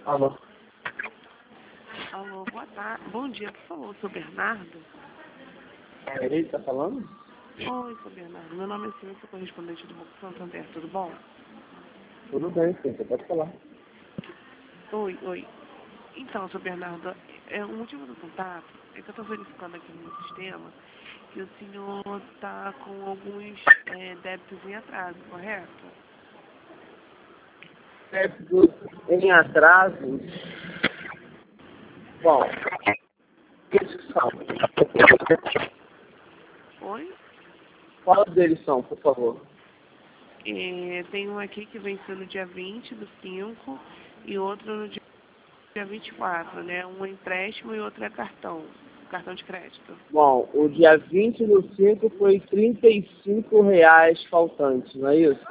Alô? Alô, boa tarde. Bom dia, por favor, sou Bernardo. É ele que tá falando? Oi, sou Bernardo. Meu nome é Silvia, sou correspondente do Banco Santander, tudo bom? Tudo bem, sim, você pode falar. Oi. Então, sou Bernardo, o motivo do contato é que eu estou verificando aqui no meu sistema que o senhor está com alguns débitos em atraso, correto? Débitos em atrasos. Bom, esses são. Oi? Qual deles são, por favor? Tem um aqui que venceu no dia 20 do 5 e outro no dia 24, né? Um é empréstimo e outro é cartão de crédito. Bom, o dia 20 do 5 foi R$ 35 faltante, não é isso?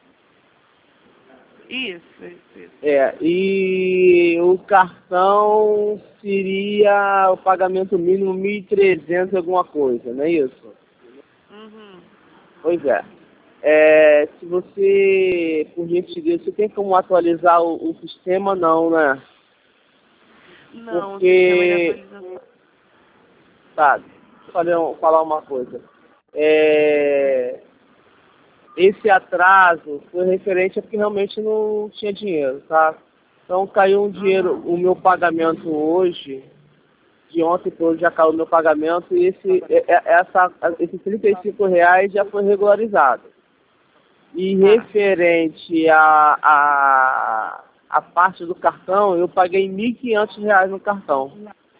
Isso. E o cartão seria o pagamento mínimo 1.300 alguma coisa, não é isso? Uhum. Pois é. Se você, por gentileza, você tem como atualizar o sistema? Não, né? Não, o sistema de Porque, atualização. tá, deixa eu falar uma coisa. Esse atraso foi referente a porque realmente não tinha dinheiro, tá? Então caiu um dinheiro, Uhum. o meu pagamento hoje, de ontem para hoje já caiu o meu pagamento e esses R$ 35 já foi regularizado. E Tá, referente a parte do cartão, eu paguei R$ 1.500 no cartão.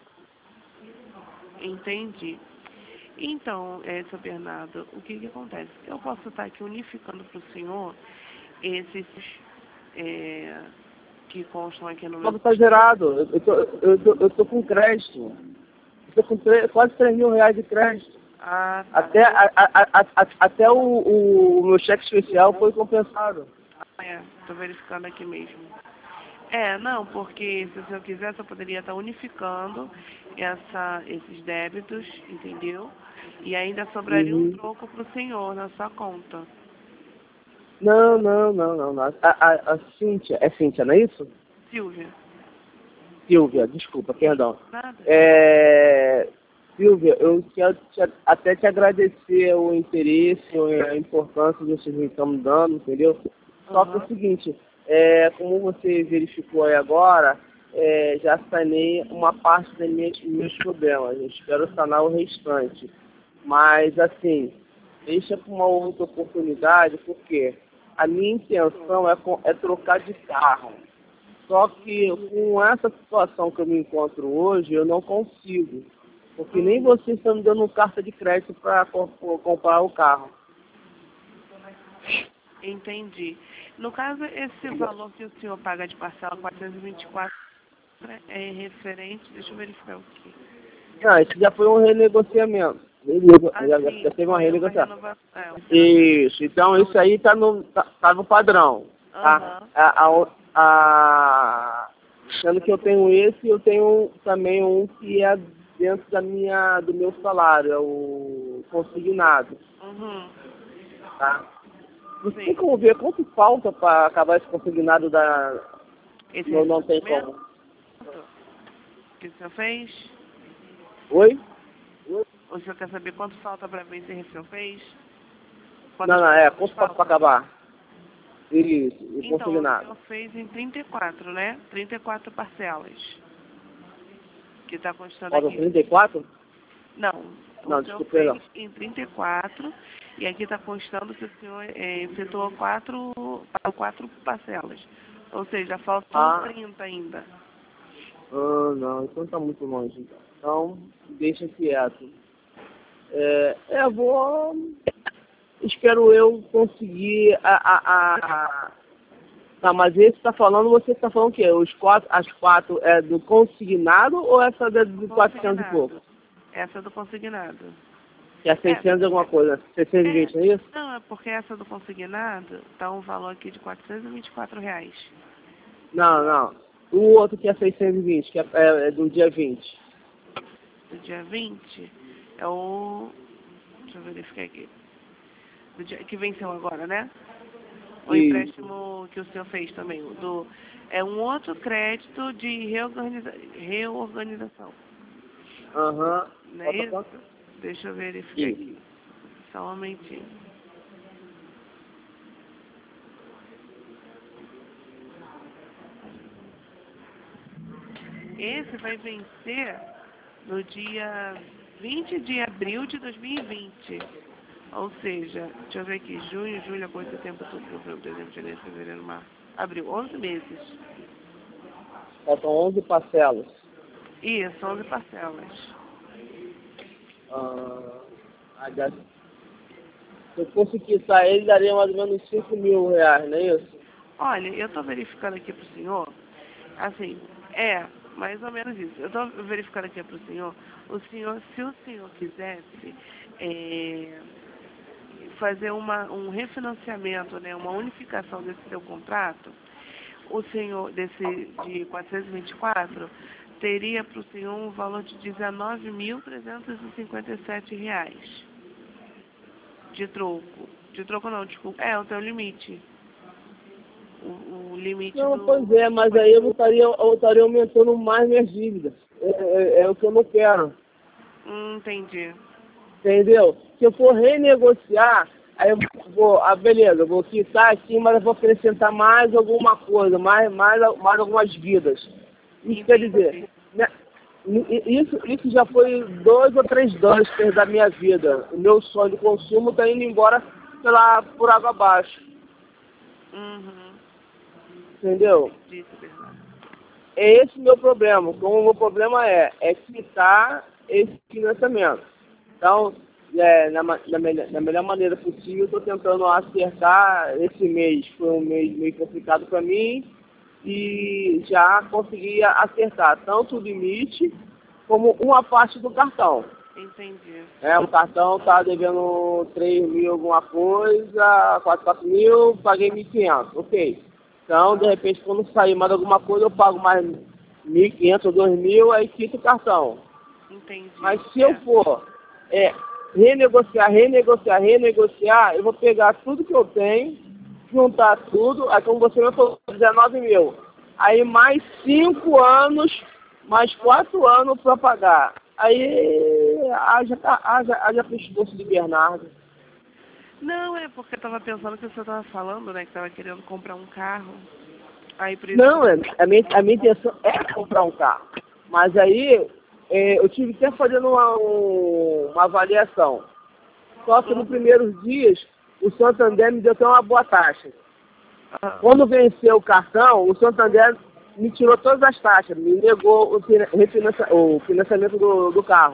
entendi. Então, seu Bernardo, o que acontece? Eu posso estar aqui unificando para o senhor esses que constam aqui no Só meu que tá sistema. zerado. Eu tô com crédito. Eu tô com quase R$ 3.000 de crédito. Ah, tá. Até o meu cheque especial foi compensado. Estou verificando aqui mesmo. Não, porque se o senhor quisesse, eu poderia estar unificando esses débitos, entendeu? E ainda sobraria um Uhum. troco para o senhor na sua conta. Não. A Cíntia, é Cíntia, não é isso? Silvia, Silvia, desculpa, perdão. nada. Silvia, eu quero até te agradecer o interesse, a importância que vocês estão me dando, entendeu? Só que é o Aham. seguinte, como você verificou aí agora, já sanei uma parte dos meus problemas. Eu espero sanar o restante. Mas, assim, deixa para uma outra oportunidade, porque a minha intenção é trocar de carro. Só que com essa situação que eu me encontro hoje, eu não consigo. Porque nem vocês estão me dando carta de crédito para comprar o carro. Entendi. No caso, esse valor que o senhor paga de parcela 424 é referente, deixa eu verificar aqui. Não, isso já foi um renegociamento. Beleza, já Assim, teve uma foi uma renegociação. renovação. Isso, então isso aí tá no padrão. Tá? Aham. Sendo que eu tenho esse, eu tenho também um que é dentro do meu salário, é o consignado. Uhum. Tá? Você tem Sim. como ver quanto falta para acabar esse consignado da... Esse Não tem ressarcimento como. que o senhor fez? Oi? O senhor quer saber quanto falta para ver se o senhor fez? Não, Quantas quanto parcelas falta para faltam? acabar? Isso, o Então, o consignado. senhor fez em 34, né? 34 parcelas. Que está constando Faltam aqui. 34? Não, o Não, senhor desculpa, perdão. fez em 34 e aqui está constando que o senhor efetuou quatro parcelas. Ou seja, faltam Ah, 30 ainda. não, então tá muito longe. Então, deixa quieto. Eu vou... Espero eu conseguir Tá, mas esse tá falando, você tá falando o quê? As quatro é do consignado ou essa é do 400 e pouco? Consignado. Essa do consignado. Que é É, 600 alguma coisa, 620, não é isso? não, é porque essa do consignado está um valor aqui de R$ 424. Não. O outro que é 620, que é do dia 20. Do dia 20 é o. Deixa eu verificar aqui. Do dia, que venceu agora, né? O Isso. empréstimo que o senhor fez também, o do É um outro crédito de reorganização. Aham. Não é isso? Deixa eu verificar aqui. Só um momentinho. Esse vai vencer no dia 20 de abril de 2020. Ou seja, deixa eu ver aqui, junho, julho, agosto, setembro, outubro, novembro, dezembro, janeiro, fevereiro, março, abril, 11 meses. Faltam 11 parcelas. Isso, 11 parcelas. Se eu fosse quitar ele, daria mais ou menos 5 mil reais, não é isso? Olha, eu estou verificando aqui para o senhor, assim, mais ou menos isso. Eu estou verificando aqui para o senhor, se o senhor quisesse fazer um refinanciamento, né, uma unificação desse seu contrato, o senhor, de 424, teria para o senhor um valor de R$19.357 de troco. De troco não, desculpa. É o teu limite. O limite Não, do... pois é, mas aí eu estaria aumentando mais minhas dívidas. É o que eu não quero. Entendi. Entendeu? Se eu for renegociar, aí eu vou, beleza, eu vou quitar aqui, mas eu vou acrescentar mais alguma coisa, mais algumas vidas. Isso quer dizer, né, isso já foi 2 ou 3 dólares da minha vida. O meu sonho de consumo está indo embora por água abaixo. Uhum. Entendeu? Isso, Bernardo. É esse o meu problema. Como o meu problema é quitar esse financiamento. Então, na melhor maneira possível, estou tentando acertar esse mês. Foi um mês meio complicado para mim e já consegui acertar tanto o limite como uma parte do cartão. Entendi. O cartão está devendo 3 mil alguma coisa, 4 mil, paguei 1.500, ok. Então, de repente, quando sair mais alguma coisa, eu pago mais 1.500 ou 2.000, aí quito o cartão. Entendi. Mas se eu for renegociar, eu vou pegar tudo que eu tenho, juntar tudo, aí como você me falou, 19 mil. Aí mais 5 anos, mais 4 anos para pagar. Aí haja pescoço de Bernardo. Não, é porque eu estava pensando que você estava falando, né, que estava querendo comprar um carro. Aí, por isso Não, a minha intenção é comprar um carro. Mas aí eu tive que fazendo uma avaliação. Só que nos primeiros dias o Santander me deu até uma boa taxa. Quando venceu o cartão, o Santander me tirou todas as taxas, me negou o financiamento do carro.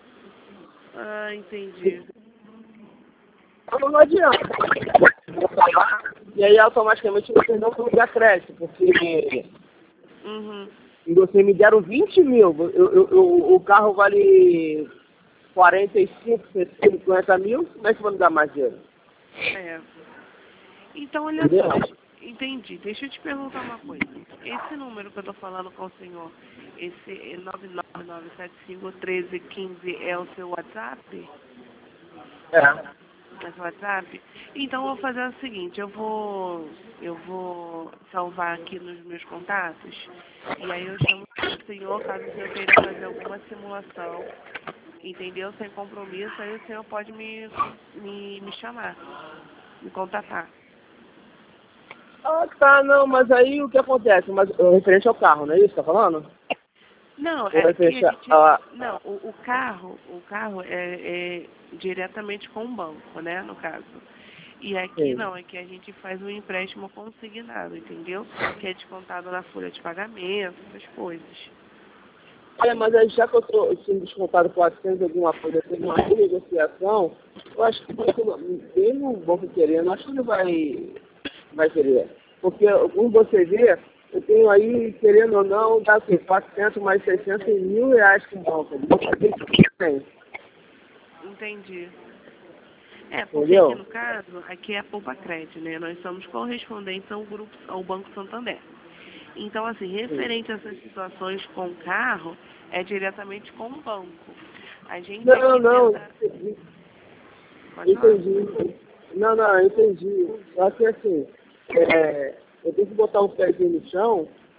Entendi. Então não adianta. E aí automaticamente vocês não vão me dar crédito, porque vocês me deram 20 mil. O carro vale 45, 50 mil, como é que vão me dar mais dinheiro? Então, olha só, entendi. Deixa eu te perguntar uma coisa. Esse número que eu estou falando com o senhor, esse 999751315 é o seu WhatsApp? É o WhatsApp? Então, eu vou fazer o seguinte, eu vou salvar aqui nos meus contatos, e aí eu chamo o senhor, caso o senhor queira fazer alguma simulação, entendeu? Sem compromisso, aí o senhor pode me chamar, me contatar. Tá, não, mas aí o que acontece? Mas referente ao carro, não é isso que tá falando? Não, não, o carro é diretamente com o banco, né, no caso. E aqui Sim. não, aqui a gente faz um empréstimo consignado, entendeu? Que é descontado na folha de pagamento, essas coisas. Mas aí já que eu sendo descontado 400 alguma coisa, tem uma renegociação, eu acho que ele não vão querendo, acho que ele vai querer. Porque, como você vê, eu tenho aí, querendo ou não, dá assim, 400 mais 600 e R$1.000 com banco. Entendi. Porque entendeu? aqui no caso, aqui é a Poupa Crédito, né? Nós somos correspondentes ao Banco Santander. Então, assim, referente a essas situações com o carro, é diretamente com o banco. A gente Não, tenta... entendi. Não, entendi. Só que assim, eu tenho que botar um pezinho no chão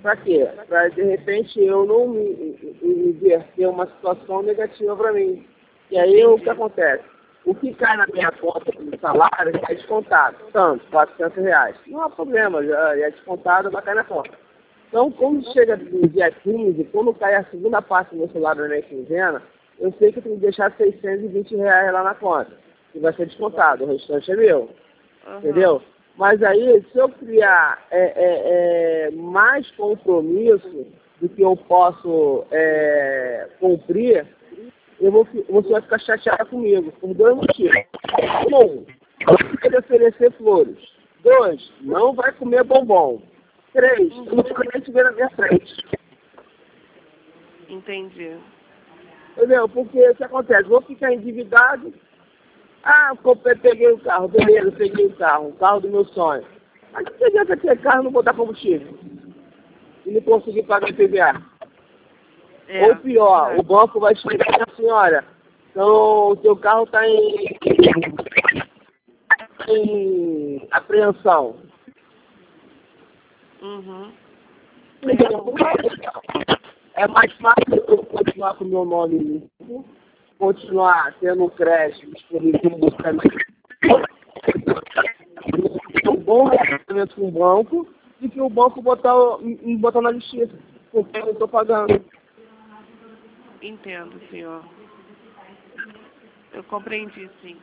Para quê? Para, de repente, eu não me inverter uma situação negativa para mim. E aí, o que acontece? O que cai na minha conta de salário é descontado. Tanto, R$ 400. Não há problema, já é descontado, vai cair na conta. Então, quando chega no dia 15, quando cai a segunda parte do meu salário na minha quinzena, eu sei que eu tenho que deixar R$ 620 lá na conta, que vai ser descontado, o restante é meu, entendeu? Mas aí, se eu criar mais compromisso do que eu posso cumprir, você vai ficar chateada comigo, por 2 motivos. 1, não vai oferecer flores. 2, não vai comer bombom. 3, eu não fico nem te ver na minha frente. Entendi. Entendeu? Porque o que acontece? Vou ficar endividado. Peguei o carro, beleza, peguei o carro do meu sonho. Mas que adianta ter carro e não botar combustível? E não conseguir pagar IPVA? Ou pior, o banco vai chegar e assim, olha, então o seu carro está em apreensão. É mais fácil eu continuar com o meu nome limpo, continuar tendo um crédito disponível um bom relacionamento com o banco e que o banco me botar na justiça, porque eu não estou pagando. Entendo, senhor. Eu compreendi, sim.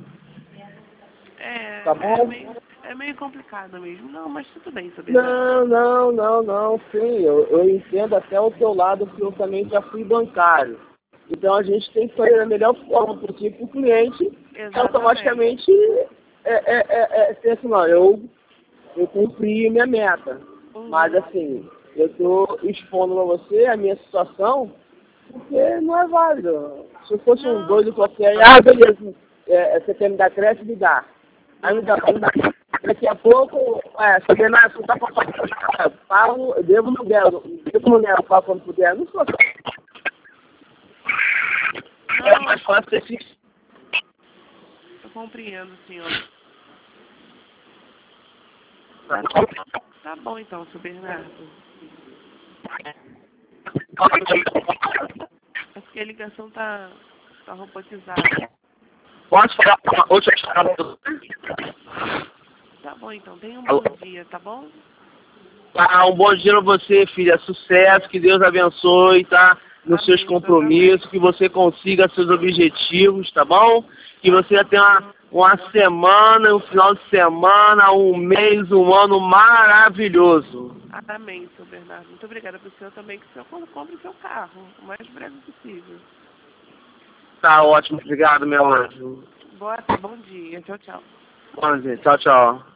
Tá bom? É meio complicado mesmo. Não, mas tudo bem, saber. Não, sim, eu entendo até o seu lado, porque eu também já fui bancário. Então a gente tem que fazer da melhor forma possível para o cliente, automaticamente pensa, não, eu cumpri minha meta. Mas assim, eu estou expondo a você a minha situação, porque não é válido. Se eu fosse um doido qualquer, beleza, você quer me dar crédito, me dá. Aí me dá. Daqui a pouco, se você tá pago, eu devo no dela, pago quando puder, não sou assim. É mais fácil ser fixo. Eu compreendo, senhor. Tá bom então, seu Bernardo. É porque a ligação tá robotizada. Pode falar uma outra história? Tá bom então, tenha um bom dia, tá bom? Um bom dia pra você, filha. Sucesso, que Deus abençoe, tá? Nos seus compromissos, que você consiga seus objetivos, tá bom? Que você tenha uma semana, um final de semana, um mês, um ano maravilhoso. Amém, seu Bernardo. Muito obrigada pro senhor também, que o senhor compre seu carro o mais breve possível. Tá ótimo, obrigado, meu anjo. Bom dia, tchau, tchau. Bom dia, tchau, tchau.